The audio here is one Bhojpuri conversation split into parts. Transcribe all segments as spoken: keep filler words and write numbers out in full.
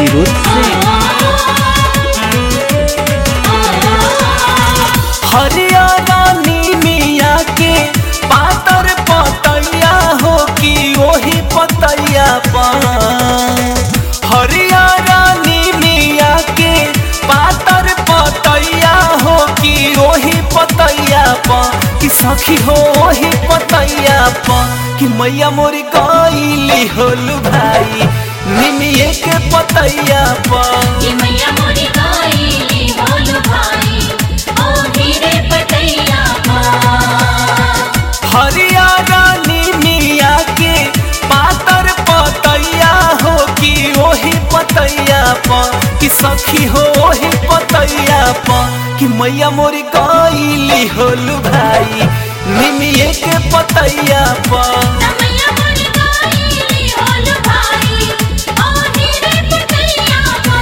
अनिरुद्ध सिंह। हरियाणा मिया के पातर पतैया हो कि वही पतैया पा हरियाणा मिया के पातर पतैया हो कि वही पतैया पा कि सखी हो वही पतैया पा कि मैया मोरी गईली होलू भाई निमिये के पतैया पा कि मैया मोरी गईली होलू भाई ओ हीरे पतैया पा। हरियाणा मिया के पातर पतैया हो कि वही पतैया पा कि सखी हो वही पतैया पा कि मैया मोरी गईली होलू भाई निमिये के पतैया पा मैया मोरी गईली होलू भाई ओ हीरे पतैया पा।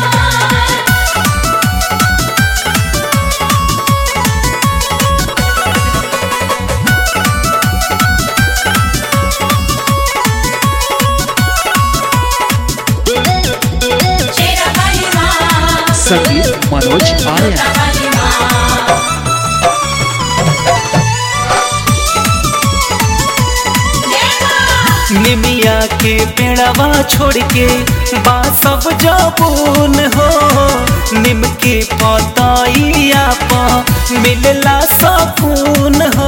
शेरा वाली माँ, संगीत मनोज आर्यन। जोता वाली माँ, देखा निमिया के पेड़वा छोड़ के बा सब जबून हो निम के पतैया पा मिलला सकून हो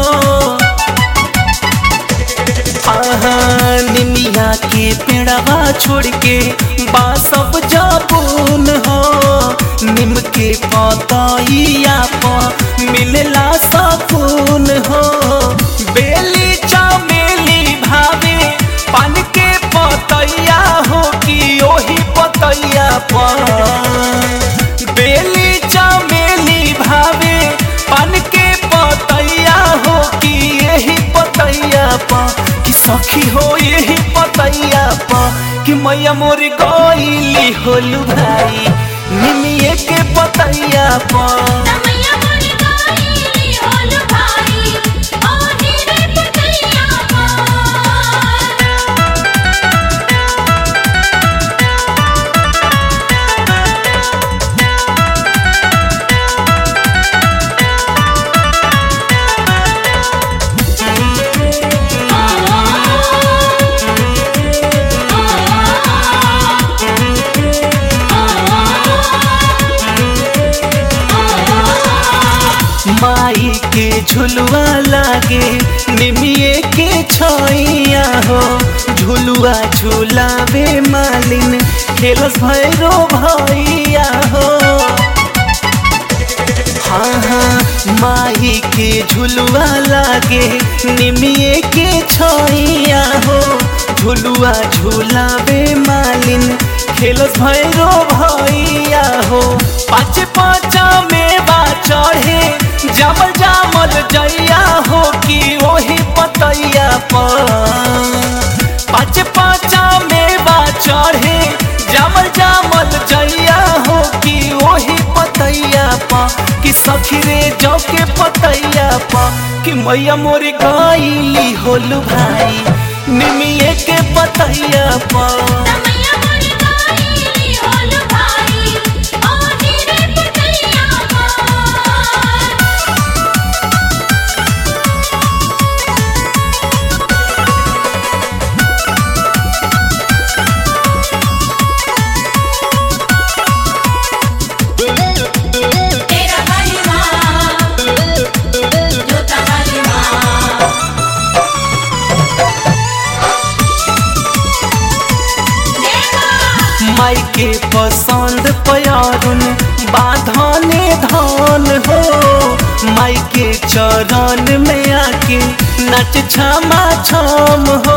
आहा निमिया के पेड़वा छोड़ के बा सब जबून हो निम के पतैया पा मिलला सकून हो बेली चमेली भावे पान के पतैया हो कि ओही पतैया पा बेली चमेली भावे पान के पतैया हो कि यही पतैया पा कि सखी हो यही पतैया पा कि मैया मोरी गईली होलू भाई निमिये के पतैया पा मैया मोरी गईली होलू भाई ओ हीरे पतैया पा। माई के झुलुआ लागे निमिये के छैया हो झुलुआ झुलावे मालिन खेलस भैरो भैया हो हाँ हाँ माई के झुलुआ लागे निमिये के छैया हो झुलुआ झुलावे मालिन खेलस भैरो भैया हो पाँच पाँचा मेवा चढ़े जामल जामल जैया हो कि वही पतैया पा पाँच पाँचा मेवा चढ़े जामल जामल जैया हो कि वही पतैया पा कि सखी रे जौ के पतैया पा कि मैया मोरी गईली होलू भाई निमिये के पतैया पा मैया मोरी गईली होलू भाई ओ हीरे पतैया पा। तेरा वाली माँ, जोता वाली माँ, देखा माई के पसंद प्यारुन बाधने धान हो माई के चरण में आके नच छमा छम हो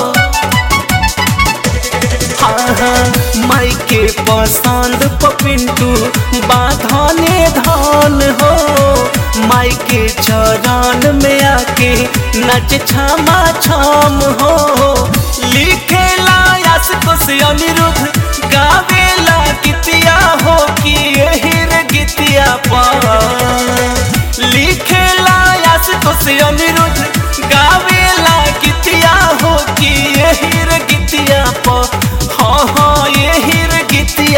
हाँ हाँ माई के पसंद पपिंटू बाधने धान हो माई के चरण में आके नच छमा छम हो लिखेला यस को से अनिरुद्ध गावेला गीतिया हो कि यही रे गीतिया पा लिखेला यस को से अनिरुद्ध गावेला गीतिया हो कि यही रे गीतिया पा हाँ हाँ यही रे गीतिया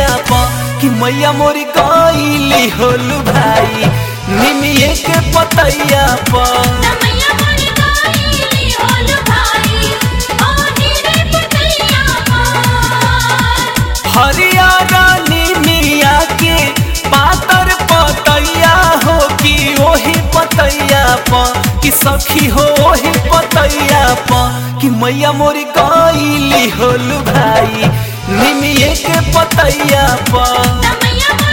मैया मोरी गईली होलू भाई निमिये के पतैया पर मैया मोरी गईली होलू भाई ओही रे पतैया पर हरियाणा निमिया के पातर पतैया हो कि ओही पतैया पर कि सखी हो ओही पतैया पर कि मैया मोरी गईली होलू भाई निमिये के पतैया पर मैया